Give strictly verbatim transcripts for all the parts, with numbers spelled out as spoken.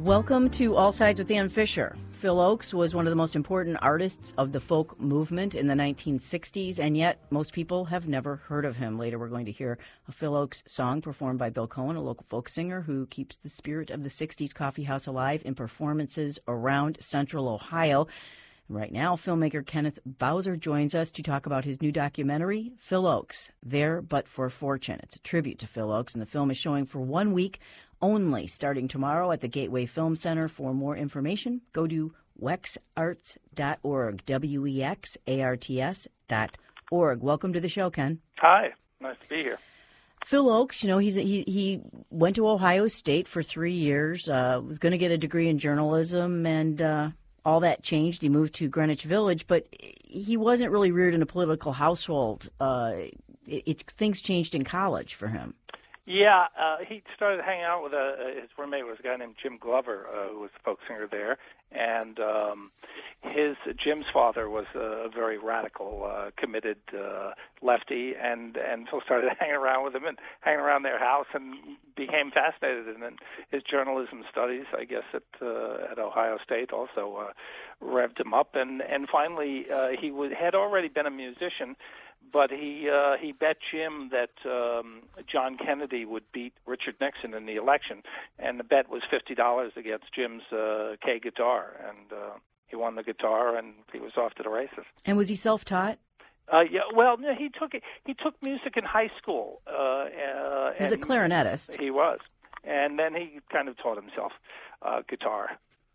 Welcome to All Sides with Ann Fisher. Phil Ochs was one of the most important artists of the folk movement in the nineteen sixties, and yet most people have never heard of him. Later we're going to hear a Phil Ochs song performed by Bill Cohen, a local folk singer who keeps the spirit of the sixties coffee house alive in performances around Central Ohio. Right now, filmmaker Kenneth Bowser joins us to talk about his new documentary, Phil Ochs, There But for Fortune. It's a tribute to Phil Ochs, and the film is showing for one week only, starting tomorrow at the Gateway Film Center. For more information, go to wex arts dot org, W E X A R T S dot org. Welcome to the show, Ken. Hi, nice to be here. Phil Ochs, you know, he's he he went to Ohio State for three years, uh, was going to get a degree in journalism, and uh, all that changed. He moved to Greenwich Village, but he wasn't really reared in a political household. Uh, it, it, things changed in college for him. Yeah, uh, he started hanging out with a, his roommate was a guy named Jim Glover, uh, who was a folk singer there, and um, his Jim's father was a very radical, uh, committed uh, lefty, and and Phil started hanging around with him and hanging around their house, and became fascinated. And then his journalism studies, I guess, at uh, at Ohio State also uh, revved him up, and and finally uh, he was, had already been a musician. But he uh, he bet Jim that um, John Kennedy would beat Richard Nixon in the election, and the bet was fifty dollars against Jim's uh, K guitar, and uh, he won the guitar, and he was off to the races. And was he self-taught? Uh, yeah, well, no, he took he took music in high school. Uh, uh, he was a clarinetist. He was, and then he kind of taught himself uh, guitar.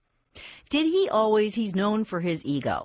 Did he always? He's known for his ego.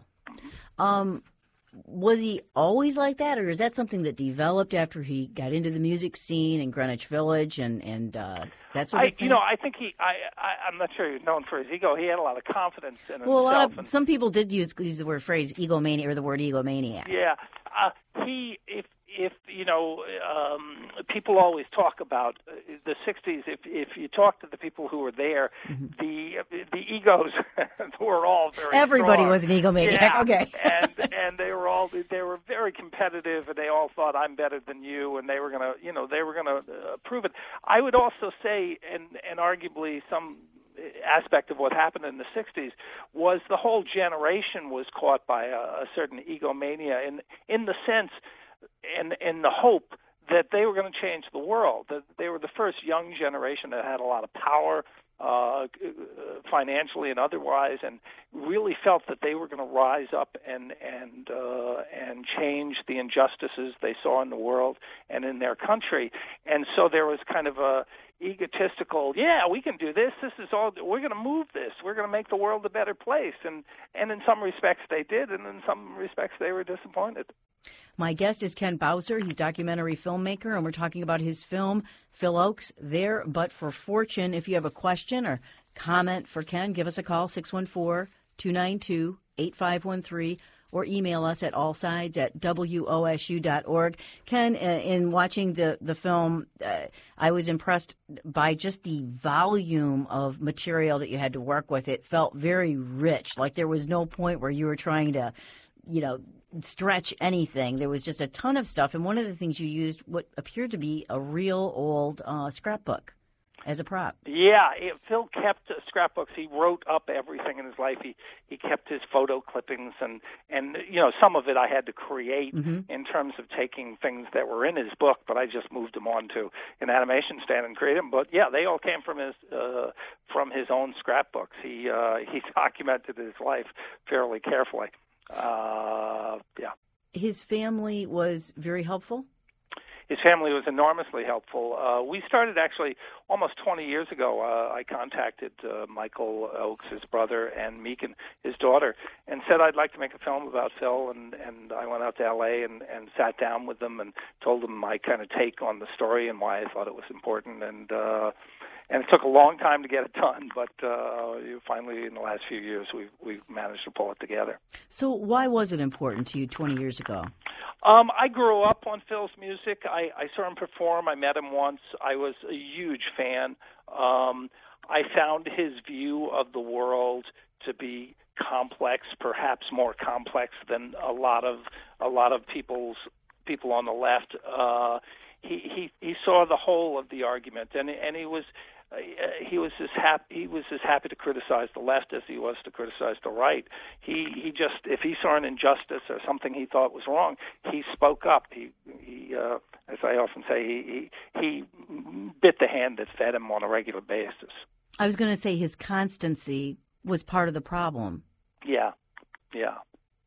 Um, Was he always like that, or is that something that developed after he got into the music scene in Greenwich Village and and uh, that sort of I, thing? You know, I think he. I, I I'm not sure he was known for his ego. He had a lot of confidence in well, himself. Well, a lot of, and, some people did use use the word phrase egomaniac or the word egomaniac. Yeah, uh, he if if you know um, people always talk about the sixties. If if you talk to the people who were there, mm-hmm. the the egos were all very. Everybody strong. was an egomaniac. Yeah, okay. and and they were all they were very competitive, and they all thought I'm better than you, and they were gonna you know they were gonna uh, prove it. I would also say, and and arguably some aspect of what happened in the sixties was the whole generation was caught by a, a certain egomania in in the sense. And in the hope that they were going to change the world, that they were the first young generation that had a lot of power uh, financially and otherwise, and really felt that they were going to rise up and and uh, and change the injustices they saw in the world and in their country. And so there was kind of a egotistical, yeah, we can do this. This is all. We're going to move this. We're going to make the world a better place. And and in some respects they did, and in some respects they were disappointed. My guest is Ken Bowser. He's a documentary filmmaker, and we're talking about his film, Phil Ochs, There But for Fortune. If you have a question or comment for Ken, give us a call, six one four, two nine two, eight five one three, or email us at allsides at W O S U dot org. Ken, uh, in watching the, the film, uh, I was impressed by just the volume of material that you had to work with. It felt very rich, like there was no point where you were trying to, you know, stretch anything. There was just a ton of stuff, and one of the things you used what appeared to be a real old uh, scrapbook as a prop. Yeah, it, Phil kept uh, scrapbooks. He wrote up everything in his life. He he kept his photo clippings, and and you know some of it I had to create mm-hmm. in terms of taking things that were in his book, but I just moved them onto an animation stand and created them. But yeah, they all came from his uh, from his own scrapbooks. He uh, he documented his life fairly carefully. Uh, yeah. His family was very helpful? His family was enormously helpful. Uh, we started actually almost twenty years ago. Uh, I contacted uh, Michael Ochs, his brother, and Meekin, his daughter, and said I'd like to make a film about Phil. And, and I went out to L A and, and sat down with them and told them my kind of take on the story and why I thought it was important. And uh, and it took a long time to get it done, but uh, finally, in the last few years, we've we've managed to pull it together. So, why was it important to you twenty years ago? Um, I grew up on Phil's music. I, I saw him perform. I met him once. I was a huge fan. Um, I found his view of the world to be complex, perhaps more complex than a lot of a lot of people's people on the left. Uh, he, he he saw the whole of the argument, and and he was uh, he was as happy he was as happy to criticize the left as he was to criticize the right. He he just, if he saw an injustice or something he thought was wrong, he spoke up. He he uh, as I often say, he, he he bit the hand that fed him on a regular basis. I was going to say his constancy was part of the problem. Yeah, yeah.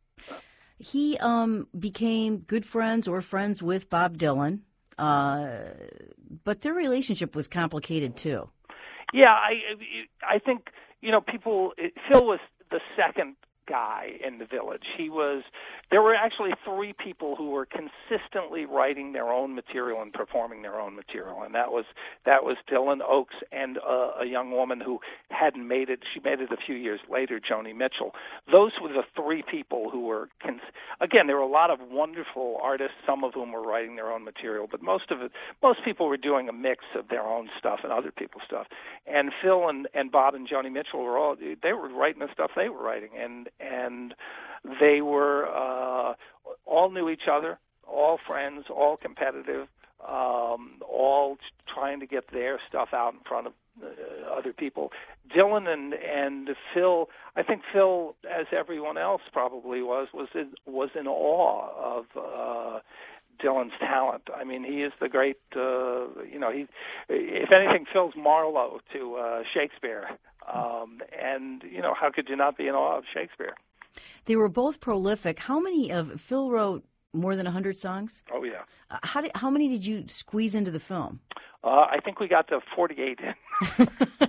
He um, became good friends or friends with Bob Dylan, uh, but their relationship was complicated too. Yeah, I I think, you know, people. Phil was the second guy in the Village. He was. There were actually three people who were consistently writing their own material and performing their own material, and that was that was Dylan, Oakes, and uh, a young woman who hadn't made it. She made it a few years later, Joni Mitchell. Those were the three people who were. Cons- Again, there were a lot of wonderful artists, some of whom were writing their own material, but most of it, most people were doing a mix of their own stuff and other people's stuff. And Phil and, and Bob and Joni Mitchell were all they were writing the stuff they were writing, and and they were uh, all knew each other, all friends, all competitive, um, all trying to get their stuff out in front of uh, other people. Dylan and and Phil, I think Phil, as everyone else probably was, was in, was in awe of uh, Dylan's talent. I mean, he is the great, uh, you know, he, if anything, Phil's Marlowe to uh, Shakespeare. Um, and, you know, how could you not be in awe of Shakespeare? They were both prolific. How many of Phil wrote more than one hundred songs? Oh, yeah. Uh, how did, how many did you squeeze into the film? Uh, I think we got to forty-eight in.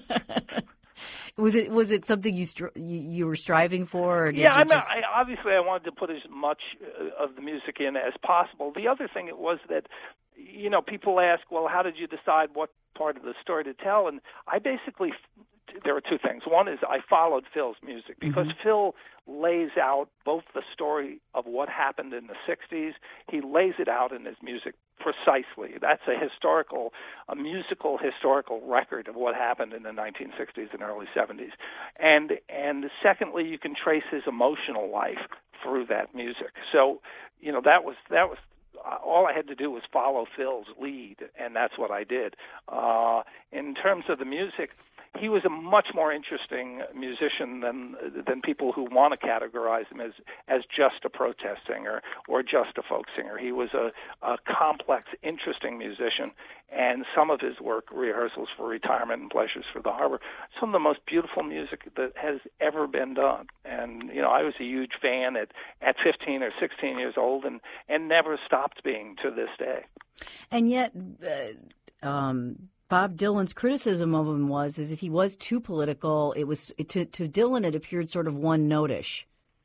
Was it was it something you stri- you, you were striving for? Or did yeah, you I mean, just... I, obviously I wanted to put as much uh, of the music in as possible. The other thing it was that, you know, people ask, well, how did you decide what part of the story to tell? And I basically, there are two things. One is I followed Phil's music because mm-hmm. Phil lays out both the story of what happened in the sixties. He lays it out in his music precisely. That's a historical, a musical historical record of what happened in the nineteen sixties and early seventies. And and secondly, you can trace his emotional life through that music. So, you know, that was that was all I had to do was follow Phil's lead, and that's what I did. Uh, in terms of the music, he was a much more interesting musician than than people who want to categorize him as as just a protest singer or just a folk singer. He was a, a complex, interesting musician, and some of his work, Rehearsals for Retirement and Pleasures for the Harbor, some of the most beautiful music that has ever been done. And, you know, I was a huge fan at, at fifteen or sixteen years old and, and never stopped being to this day. And yet, uh, um, Bob Dylan's criticism of him was is that he was too political. It was to, to Dylan, it appeared sort of one-notish.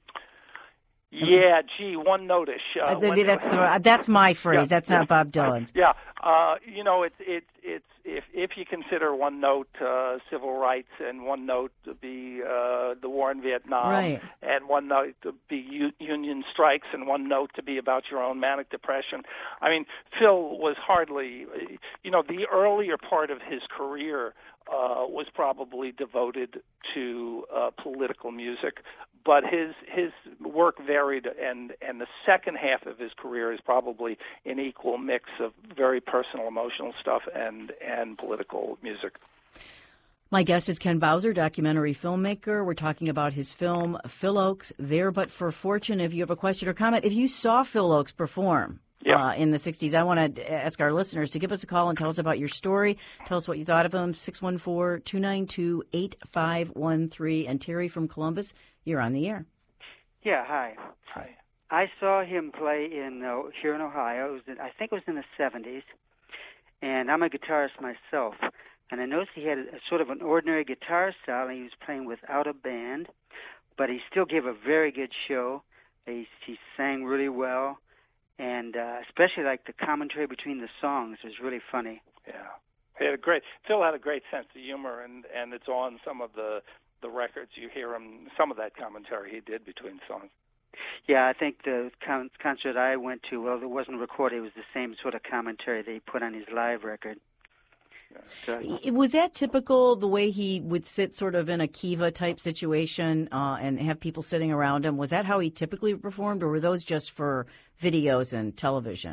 Yeah, gee, one notish. Uh, Maybe one, that's the, that's my phrase. Yeah, that's not Bob Dylan's. Yeah, uh, you know, it's it, it's if if you consider one note uh, civil rights and one note to be uh, the war in Vietnam, right. and one note to be u- union strikes, and one note to be about your own manic depression. I mean, Phil was hardly, you know, the earlier part of his career uh, was probably devoted to uh, political music. But his his work varied, and, and the second half of his career is probably an equal mix of very personal, emotional stuff and, and political music. My guest is Ken Bowser, documentary filmmaker. We're talking about his film, Phil Oakes, There But for Fortune. If you have a question or comment, if you saw Phil Oakes perform yeah. uh, in the sixties, I want to ask our listeners to give us a call and tell us about your story. Tell us what you thought of him, six one four, two nine two, eight five one three. And Terry from Columbus, you're on the air. Yeah, hi. Hi. I saw him play in uh, here in Ohio. It was in, I think it was in the seventies, and I'm a guitarist myself. And I noticed he had a, a sort of an ordinary guitar style, and he was playing without a band, but he still gave a very good show. He, he sang really well, and uh, especially like the commentary between the songs was really funny. Yeah, he had a great. Phil had a great sense of humor, and and it's on some of the. the records. You hear him, some of that commentary he did between songs. Yeah, I think the con- concert I went to, well, it wasn't recorded. It was the same sort of commentary that he put on his live record. Yeah. So, was that typical, the way he would sit sort of in a Kiva-type situation uh, and have people sitting around him? Was that how he typically performed, or were those just for videos and television?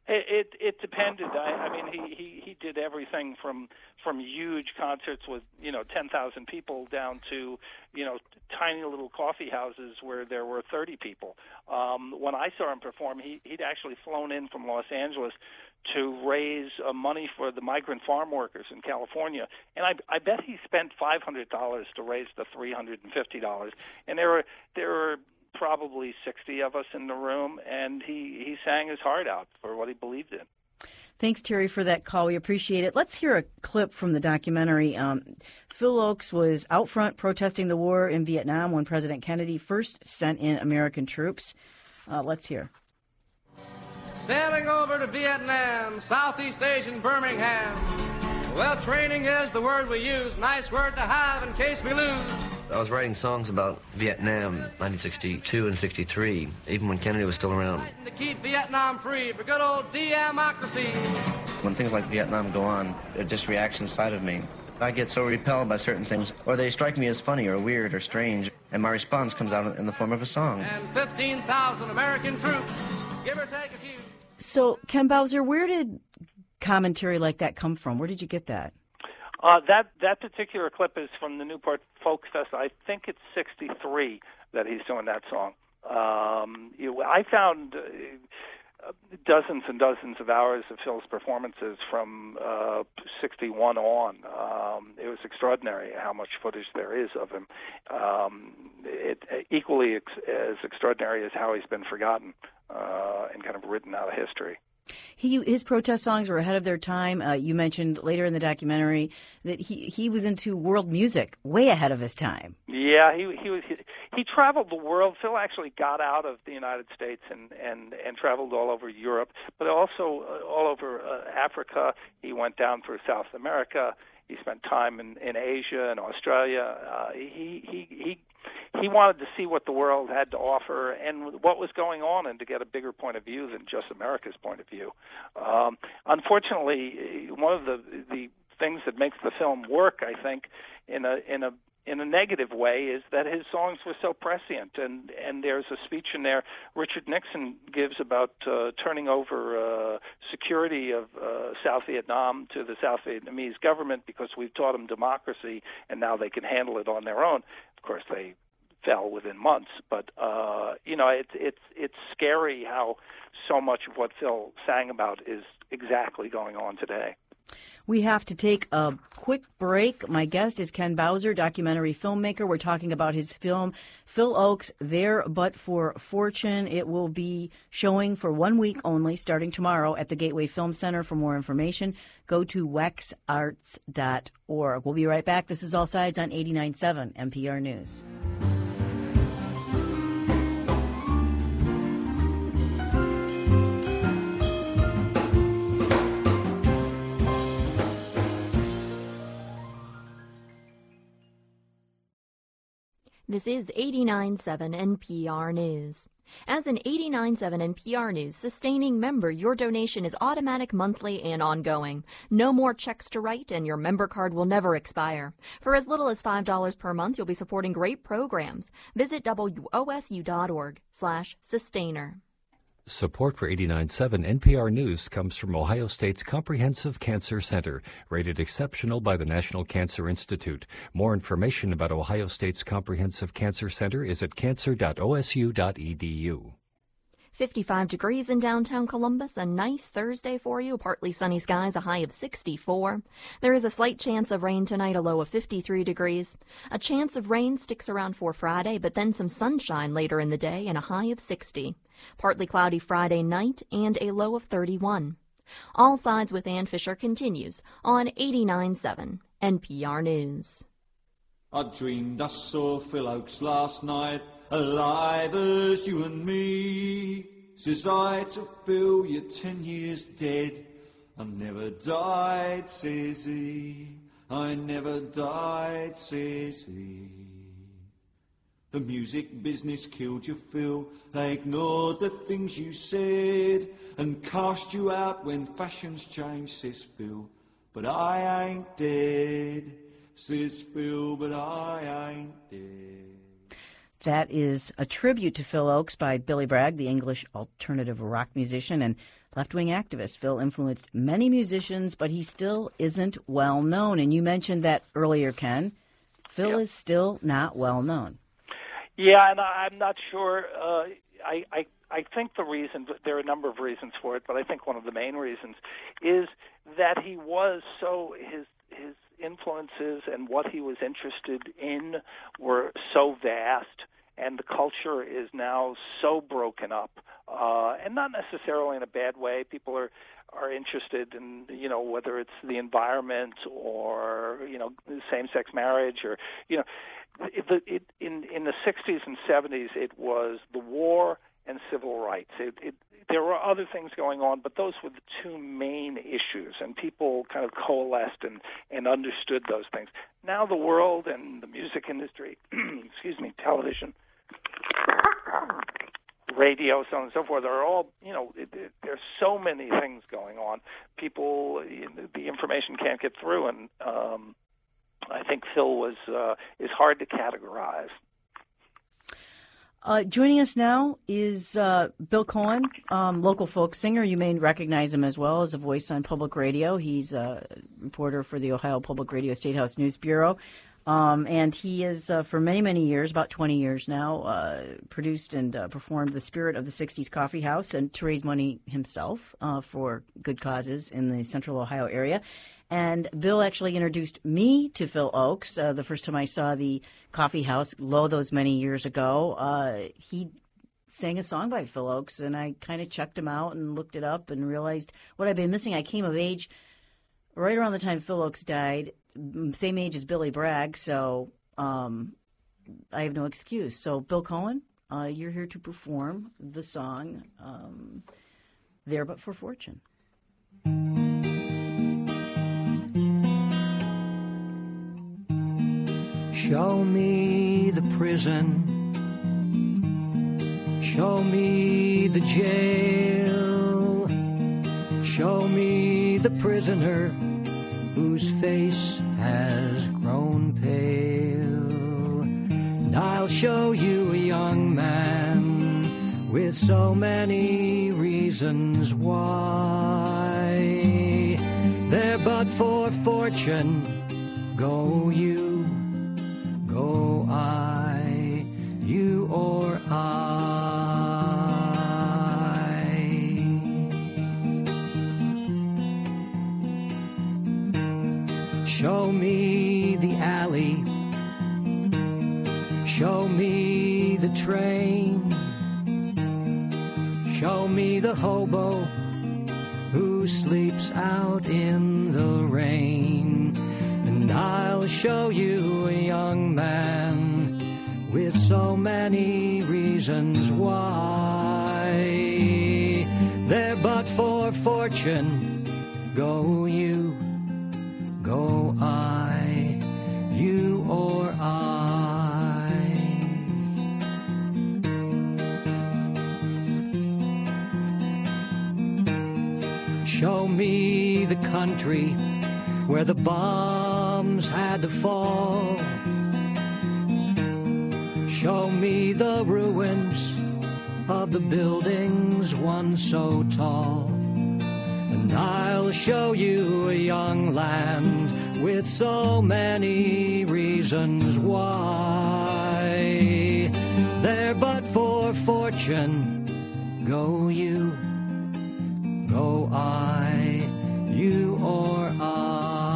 It, it it depended. I, I mean, he, he, he did everything from from huge concerts with you know ten thousand people down to you know tiny little coffee houses where there were thirty people. Um, when I saw him perform, he he'd actually flown in from Los Angeles to raise uh, money for the migrant farm workers in California, and I I bet he spent five hundred dollars to raise the three hundred and fifty dollars. And there were there were probably sixty of us in the room, and he, he sang his heart out for what he believed in. Thanks, Terry, for that call. We appreciate it. Let's hear a clip from the documentary. Um, Phil Ochs was out front protesting the war in Vietnam when President Kennedy first sent in American troops. Uh, let's hear. Sailing over to Vietnam, Southeast Asian Birmingham. Well, training is the word we use. Nice word to have in case we lose. I was writing songs about Vietnam, nineteen sixty-two and sixty-three, even when Kennedy was still around. Fighting to keep Vietnam free for good old democracy. When things like Vietnam go on, they're just reactions inside of me. I get so repelled by certain things, or they strike me as funny or weird or strange, and my response comes out in the form of a song. And fifteen thousand American troops, give or take a few. So, Ken Bowser, where did commentary like that come from? Where did you get that? Uh, that that particular clip is from the Newport Folk Fest. I think it's sixty-three that he's doing that song. Um, you, I found uh, dozens and dozens of hours of Phil's performances from uh, sixty-one on. Um, it was extraordinary how much footage there is of him. Um, it, equally ex- as extraordinary as how he's been forgotten uh, and kind of written out of history. He his protest songs were ahead of their time. Uh, you mentioned later in the documentary that he he was into world music way ahead of his time. Yeah, he he was he, he traveled the world. Phil actually got out of the United States and and and traveled all over Europe, but also uh, all over uh, Africa. He went down through South America. He spent time in, in Asia and Australia. Uh, he he he he wanted to see what the world had to offer and what was going on, and to get a bigger point of view than just America's point of view. Um, unfortunately, one of the the things that makes the film work, I think, in a in a in a negative way, is that his songs were so prescient. And, and there's a speech in there Richard Nixon gives about uh, turning over uh, security of uh, South Vietnam to the South Vietnamese government because we've taught them democracy and now they can handle it on their own. Of course, they fell within months. But, uh, you know, it's it's it's scary how so much of what Phil sang about is exactly going on today. We have to take a quick break. My guest is Ken Bowser, documentary filmmaker. We're talking about his film, Phil Ochs, There But For Fortune. It will be showing for one week only, starting tomorrow at the Gateway Film Center. For more information, go to wex arts dot org. We'll be right back. This is All Sides on eighty-nine point seven N P R News. This is eighty-nine point seven N P R News. As an eighty-nine point seven N P R News sustaining member, your donation is automatic, monthly, and ongoing. No more checks to write, and your member card will never expire. For as little as five dollars per month, you'll be supporting great programs. Visit W O S U dot org slash sustainer. Support for eighty-nine point seven N P R News comes from Ohio State's Comprehensive Cancer Center, rated exceptional by the National Cancer Institute. More information about Ohio State's Comprehensive Cancer Center is at cancer dot O S U dot E D U. fifty-five degrees in downtown Columbus, a nice Thursday for you. Partly sunny skies, a high of sixty-four. There is a slight chance of rain tonight, a low of fifty-three degrees. A chance of rain sticks around for Friday, but then some sunshine later in the day and a high of sixty. Partly cloudy Friday night and a low of thirty-one. All Sides with Ann Fisher continues on eighty-nine point seven N P R News. I dreamed I saw Phil Ochs last night, alive as you and me. Says I to Phil, you're ten years dead. I never died, says he. I never died, says he. The music business killed you, Phil. They ignored the things you said and cast you out when fashions changed, says Phil. But I ain't dead, says Phil, but I ain't dead. That is a tribute to Phil Ochs by Billy Bragg, the English alternative rock musician and left-wing activist. Phil influenced many musicians, but he still isn't well known. And you mentioned that earlier, Ken. Phil yeah. is still not well known. Yeah, and I, I'm not sure. Uh, I, I I think the reason, there are a number of reasons for it, but I think one of the main reasons is that he was so, his his influences and what he was interested in were so vast, and the culture is now so broken up, uh, and not necessarily in a bad way. People are are interested in, you know, whether it's the environment or, you know, same-sex marriage or, you know, it, it, in in the sixties and seventies it was the war and civil rights. It, it, there were other things going on, but those were the two main issues, and people kind of coalesced and, and understood those things. Now the world and the music industry, excuse me, television, radio, so on and so forth, are all, you know, it, it, there's so many things going on. People, the information can't get through, and um, I think Phil was uh, is hard to categorize. Uh, joining us now is uh, Bill Cohen, um, local folk singer. You may recognize him as well as a voice on public radio. He's a reporter for the Ohio Public Radio State House News Bureau. Um, and he has, uh, for many, many years, about twenty years now, uh, produced and uh, performed the Spirit of the sixties Coffee House and to raise money himself uh, for good causes in the central Ohio area. And Bill actually introduced me to Phil Ochs uh, the first time I saw the Coffee House, lo, those many years ago. Uh, he sang a song by Phil Ochs, and I kind of checked him out and looked it up and realized what I'd been missing. I came of age right around the time Phil Ochs died, same age as Billy Bragg, so um, I have no excuse. So, Bill Cohen, uh, you're here to perform the song um, There But for Fortune. Show me the prison, show me the jail, show me the prisoner whose face has grown pale. And I'll show you a young man with so many reasons why. There but for fortune, go you, go I, you or I. Show me the alley, show me the train, show me the hobo who sleeps out in the rain. And I'll show you a young man with so many reasons why. There but for fortune, go you, go I, you or I. Show me the country where the bombs had to fall. Show me the ruins of the buildings once so tall. And I'll show you a young land with so many reasons why. There but for fortune, go you, go I, you or I.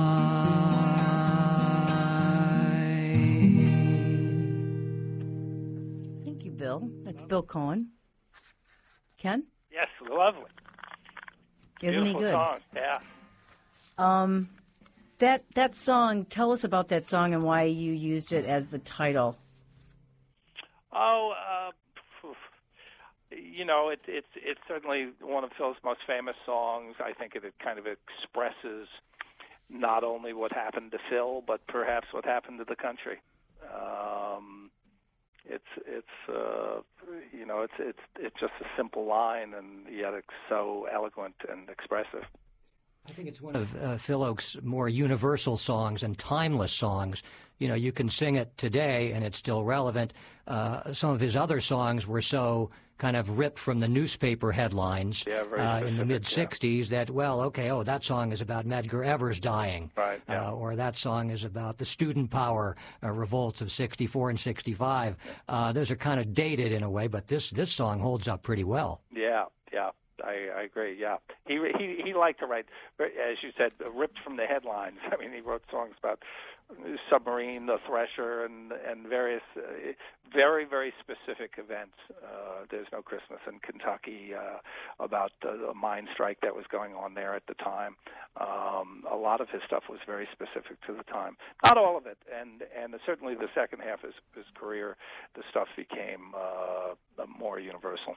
Bill. That's Bill Cohen. Ken? Yes, lovely. Isn't Beautiful he good? Song. Yeah. Um, that that song. Tell us about that song and why you used it as the title. Oh, uh, you know, it, it's it's certainly one of Phil's most famous songs. I think it, it kind of expresses not only what happened to Phil, but perhaps what happened to the country. Um, It's it's uh, you know it's it's it's just a simple line, and yet it's so eloquent and expressive. I think it's one of uh, Phil Ochs' more universal songs and timeless songs. You know, you can sing it today and it's still relevant. Uh, some of his other songs were so kind of ripped from the newspaper headlines yeah, very uh, in the mid sixties yeah. that, well, okay, oh, that song is about Medgar Evers dying. Right, yeah. uh, or that song is about the student power uh, revolts of sixty-four and sixty-five. Uh, those are kind of dated in a way, but this, this song holds up pretty well. Yeah, yeah. I, I agree. Yeah, he he he liked to write, as you said, ripped from the headlines. I mean, he wrote songs about Submarine, The Thresher, and and various uh, very very specific events. Uh, There's No Christmas in Kentucky, uh, about uh, a mine strike that was going on there at the time. Um, a lot of his stuff was very specific to the time. Not all of it, and and certainly the second half of his, his career, the stuff became uh, more universal.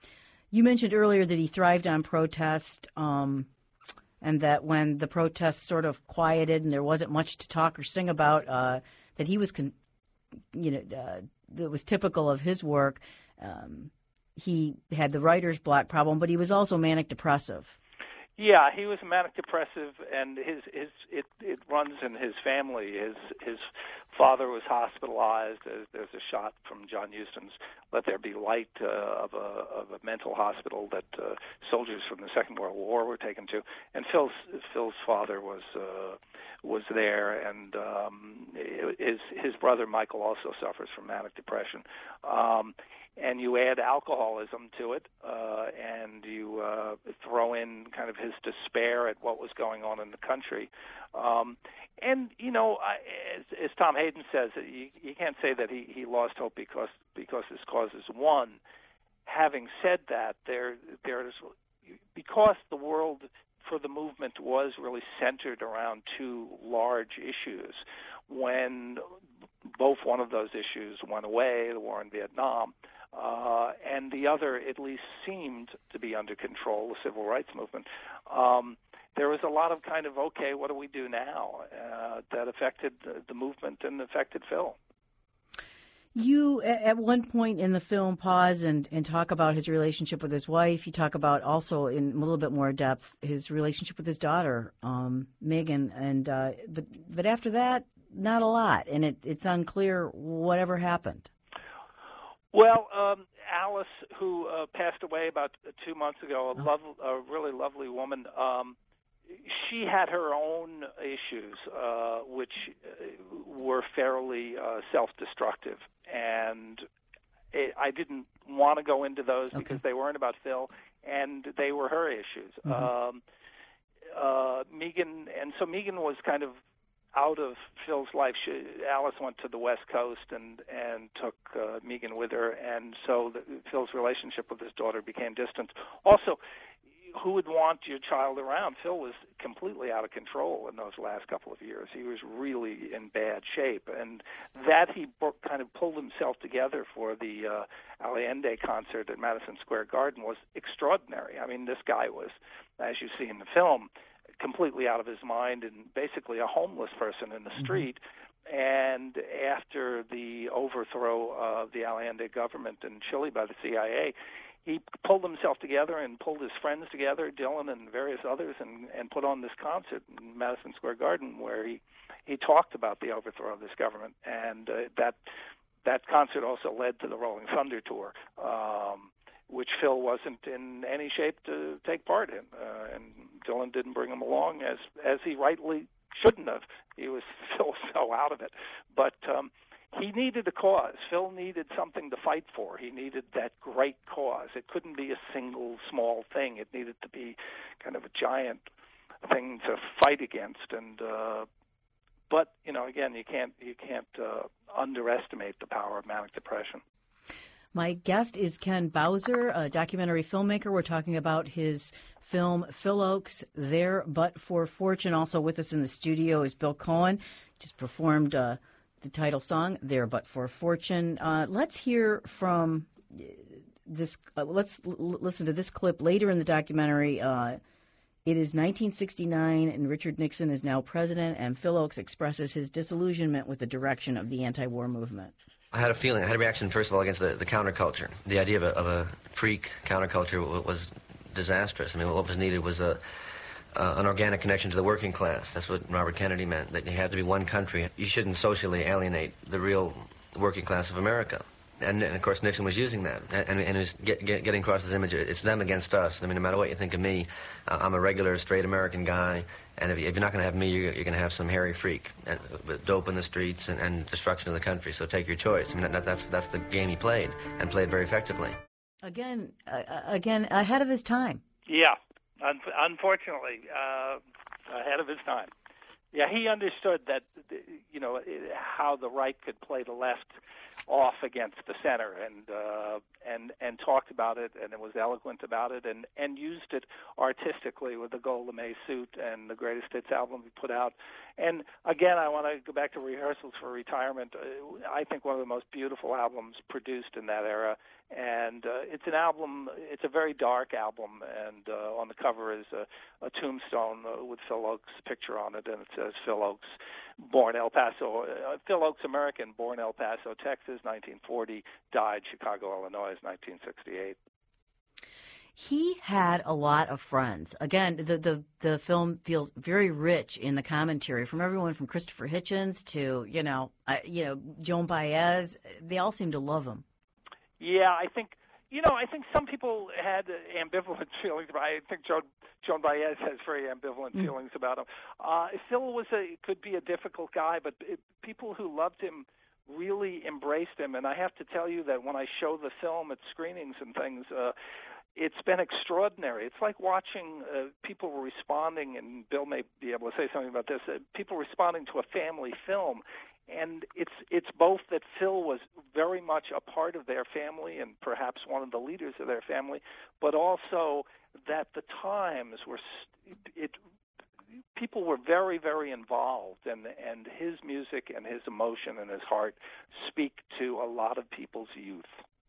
You mentioned earlier that he thrived on protest, um, and that when the protests sort of quieted and there wasn't much to talk or sing about, uh, that he was, con- you know, uh, that was typical of his work. Um, he had the writer's block problem, but he was also manic depressive. Yeah, he was manic depressive, and his his it it runs in his family. His his father was hospitalized. There's a shot from John Huston's "Let There Be Light" uh, of a of a mental hospital that uh, soldiers from the Second World War were taken to, and Phil's Phil's father was uh, was there, and um, his his brother Michael also suffers from manic depression. Um, And you add alcoholism to it, uh, and you uh, throw in kind of his despair at what was going on in the country. Um, and, you know, I, as, as Tom Hayden says, you, you can't say that he, he lost hope because because his cause is won. Having said that, there there's because the world for the movement was really centered around two large issues. When both one of those issues went away, the war in Vietnam, Uh, and the other at least seemed to be under control, the civil rights movement. Um, there was a lot of kind of, okay, what do we do now? Uh, that affected the, the movement and affected Phil. You, at one point in the film, pause and, and talk about his relationship with his wife. You talk about also in a little bit more depth his relationship with his daughter, um, Megan. And uh, but but after that, not a lot, and it, it's unclear whatever happened. Well, um, Alice, who uh, passed away about two months ago, a, oh. love, a really lovely woman, um, she had her own issues, uh, which were fairly uh, self-destructive. And it, I didn't want to go into those okay. because they weren't about Phil, and they were her issues. Mm-hmm. Um, uh, Megan, and so Megan was kind of out of Phil's life. She, Alice went to the West Coast and and took uh, Megan with her, and so the, Phil's relationship with his daughter became distant. Also, who would want your child around? Phil was completely out of control in those last couple of years. He was really in bad shape, and that he kind of pulled himself together for the uh, Allende concert at Madison Square Garden was extraordinary. I mean, this guy was, as you see in the film, completely out of his mind and basically a homeless person in the street. Mm-hmm. And after the overthrow of the Allende government in Chile by the C I A, he pulled himself together and pulled his friends together, Dylan and various others, and, and put on this concert in Madison Square Garden where he, he talked about the overthrow of this government. And uh, that that concert also led to the Rolling Thunder tour, um, which Phil wasn't in any shape to take part in. Uh, and Dylan didn't bring him along, as as he rightly shouldn't have. He was Phil so out of it. But um, he needed a cause. Phil needed something to fight for. He needed that great cause. It couldn't be a single small thing. It needed to be kind of a giant thing to fight against. And uh, but you know, again, you can't you can't uh, underestimate the power of manic depression. My guest is Ken Bowser, a documentary filmmaker. We're talking about his film Phil Ochs, There But For Fortune. Also with us in the studio is Bill Cohen, just performed uh, the title song, There But For Fortune. Uh, let's hear from this, uh, let's l- listen to this clip later in the documentary. Uh, it is nineteen sixty-nine, and Richard Nixon is now president, and Phil Ochs expresses his disillusionment with the direction of the anti-war movement. I had a feeling, I had a reaction, first of all, against the, the counterculture. The idea of a, of a freak counterculture was disastrous. I mean, what was needed was a uh, an organic connection to the working class. That's what Robert Kennedy meant, that you had to be one country. You shouldn't socially alienate the real working class of America. And, and of course, Nixon was using that, and, and was get, get, getting across this image, it's them against us. I mean, no matter what you think of me, uh, I'm a regular, straight American guy, and if, you, if you're not going to have me, you're, you're going to have some hairy freak, and, with dope in the streets and, and destruction of the country, so take your choice. I mean, that, that, that's, that's the game he played, and played very effectively. Again, uh, again, ahead of his time. Yeah, un- unfortunately, uh, ahead of his time. Yeah, he understood that, you know, how the right could play the left off against the center, and uh, and and talked about it, and it was eloquent about it, and, and used it artistically with the Golda Meir suit and the Greatest Hits album he put out. And again, I want to go back to Rehearsals for Retirement. Uh, I think one of the most beautiful albums produced in that era, and uh, it's an album. It's a very dark album, and uh, on the cover is a, a tombstone uh, with Phil Oakes' picture on it, and it says Phil Oakes, born El Paso, uh, Phil Oakes American, born El Paso, Texas, nineteen forty, died Chicago, Illinois, nineteen sixty-eight. He had a lot of friends. Again, the, the, the film feels very rich in the commentary from everyone from Christopher Hitchens to, you know, uh, you know, Joan Baez. They all seem to love him. Yeah, I think, you know, I think some people had ambivalent feelings. I think Joan, Joan Baez has very ambivalent mm. feelings about him. Uh, Phil was a could be a difficult guy, but it, people who loved him really embraced him. And I have to tell you that when I show the film at screenings and things, uh, it's been extraordinary. It's like watching uh, people responding, and Bill may be able to say something about this, uh, people responding to a family film. And it's it's both that Phil was very much a part of their family and perhaps one of the leaders of their family, but also that the times were it people were very, very involved, and and his music and his emotion and his heart speak to a lot of people's youth.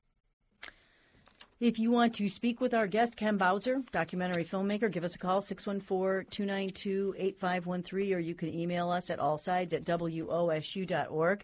If you want to speak with our guest, Ken Bowser, documentary filmmaker, give us a call, six one four, two nine two, eight five one three, or you can email us at allsides at W O S U dot org.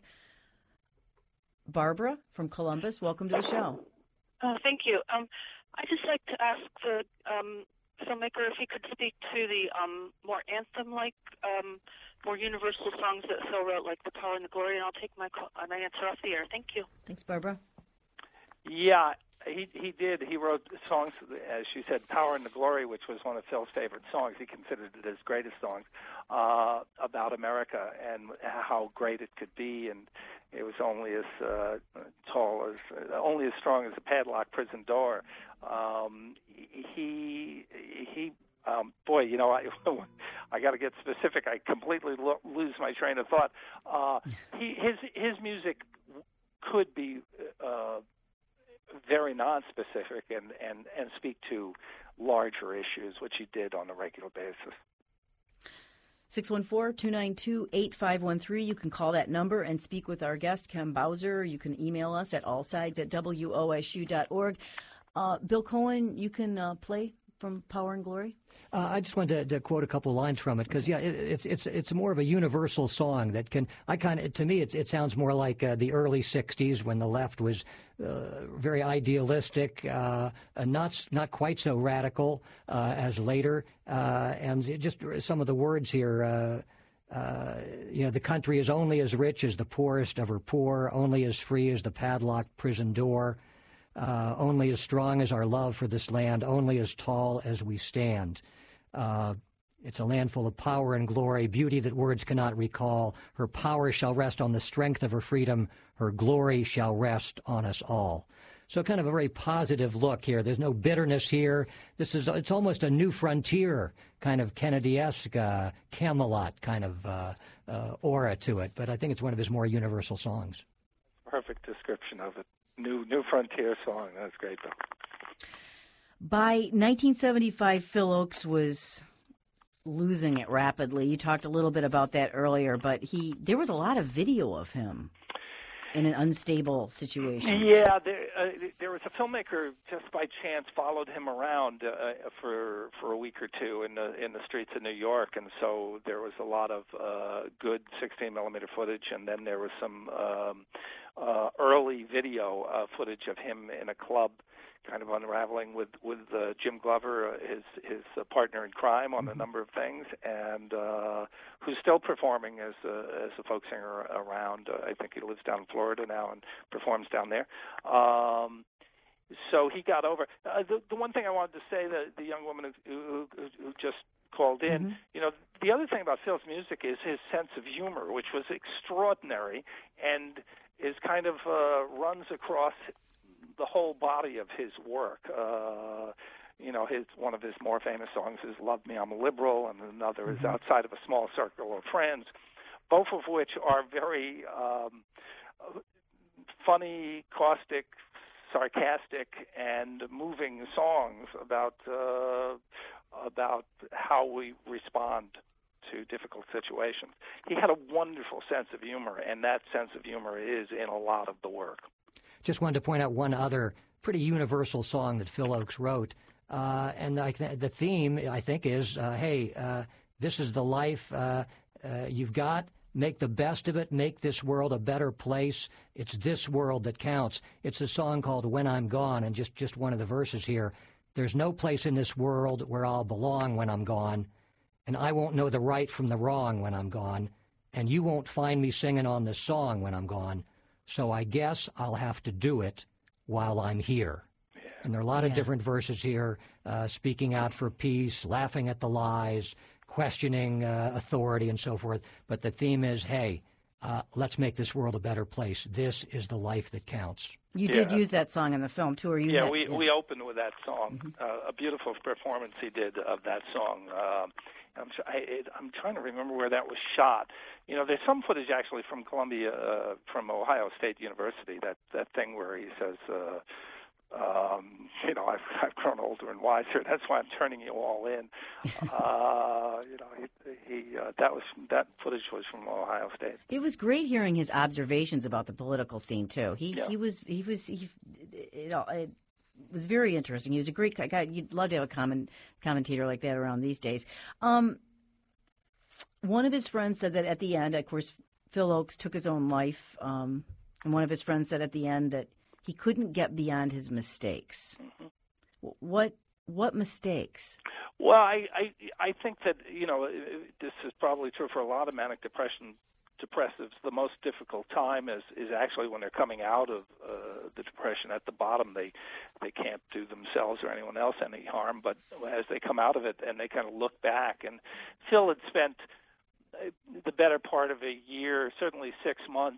Barbara from Columbus, welcome to the show. Uh, thank you. Um, I'd just like to ask the um, filmmaker if he could speak to the um, more anthem-like, um, more universal songs that Phil wrote, like The Power and the Glory, and I'll take my, call, my answer off the air. Thank you. Thanks, Barbara. Yeah. He he did. He wrote songs, as you said, Power and the Glory, which was one of Phil's favorite songs. He considered it his greatest songs uh, about America and how great it could be. And it was only as uh, tall as, uh, only as strong as a padlocked prison door. Um, he, he, um, boy, you know, I, I got to get specific. I completely lo- lose my train of thought. Uh, he, his, his music could be, uh, very nonspecific and, and, and speak to larger issues, which he did on a regular basis. six one four, two nine two, eight five one three. You can call that number and speak with our guest, Ken Bowser. You can email us at allsides at W O S U dot org. Uh, Bill Cohen, you can uh, play from Power and Glory? Uh, I just wanted to, to quote a couple of lines from it because, yeah, it, it's it's it's more of a universal song that can. I kind of to me it's, it sounds more like uh, the early sixties when the left was uh, very idealistic, uh, not not quite so radical uh, as later, uh, and it just some of the words here. Uh, uh, you know, the country is only as rich as the poorest of her poor, only as free as the padlocked prison door. Uh, only as strong as our love for this land, only as tall as we stand. Uh, it's a land full of power and glory, beauty that words cannot recall. Her power shall rest on the strength of her freedom. Her glory shall rest on us all. So kind of a very positive look here. There's no bitterness here. This is it's almost a new frontier, kind of Kennedy-esque, uh, Camelot kind of uh, uh, aura to it. But I think it's one of his more universal songs. Perfect description of it. New New Frontier song. That's great, Bill. By nineteen seventy-five, Phil Oakes was losing it rapidly. You talked a little bit about that earlier, but he there was a lot of video of him in an unstable situation. Yeah, there, uh, there was a filmmaker just by chance followed him around uh, for for a week or two in the in the streets of New York, and so there was a lot of uh, good sixteen millimeter footage, and then there was some um, uh, early video uh, footage of him in a club kind of unraveling with with uh, Jim Glover, uh, his his uh, partner in crime, on a number of things, and uh, who's still performing as a, as a folk singer around. Uh, I think he lives down in Florida now and performs down there. Um, so he got over. Uh, the, the one thing I wanted to say, that the young woman who, who, who just called in, mm-hmm. you know, the other thing about Phil's music is his sense of humor, which was extraordinary and is kind of uh, runs across the whole body of his work. Uh, you know, his one of his more famous songs is "Love Me, I'm a Liberal," and another mm-hmm. is "Outside of a Small Circle of Friends," both of which are very um, funny, caustic, sarcastic, and moving songs about uh, about how we respond to difficult situations. He had a wonderful sense of humor, and that sense of humor is in a lot of the work. Just wanted to point out one other pretty universal song that Phil Ochs wrote, uh, and I th- the theme, I think, is, uh, hey, uh, this is the life uh, uh, you've got. Make the best of it. Make this world a better place. It's this world that counts. It's a song called When I'm Gone, and just, just one of the verses here. There's no place in this world where I'll belong when I'm gone, and I won't know the right from the wrong when I'm gone, and you won't find me singing on this song when I'm gone, so I guess I'll have to do it while I'm here. Yeah. And there are a lot yeah. of different verses here, uh, speaking out for peace, laughing at the lies, questioning uh, authority, and so forth. But the theme is, hey, uh, let's make this world a better place. This is the life that counts. You yeah. did use that song in the film, too, or you? Yeah, had, we yeah. we opened with that song. Mm-hmm. Uh, a beautiful performance he did of that song. Uh, I'm I, it, I'm trying to remember where that was shot. You know, there's some footage actually from Columbia, uh, from Ohio State University. That that thing where he says, uh, um, you know, I've I've grown older and wiser. That's why I'm turning you all in. uh, you know, he, he uh, that was that footage was from Ohio State. It was great hearing his observations about the political scene too. He yeah. he was he was he, you know, it was very interesting. He was a great guy. You'd love to have a comment, commentator like that around these days. Um, one of his friends said that at the end, of course, Phil Ochs took his own life, um, and one of his friends said at the end that he couldn't get beyond his mistakes. Mm-hmm. What what mistakes? Well, I, I I think that, you know, this is probably true for a lot of manic depression depressives. The most difficult time is, is actually when they're coming out of uh, the depression. At the bottom, they they can't do themselves or anyone else any harm, but as they come out of it and they kind of look back, and Phil had spent the better part of a year, certainly six months,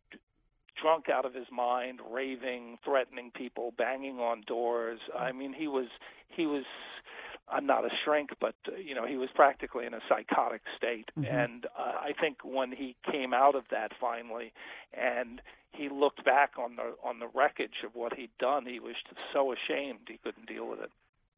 drunk out of his mind, raving, threatening people, banging on doors. I mean, he was he was. I'm not a shrink, but uh, you know, he was practically in a psychotic state. Mm-hmm. And uh, I think when he came out of that finally, and he looked back on the on the wreckage of what he'd done, he was so ashamed he couldn't deal with it.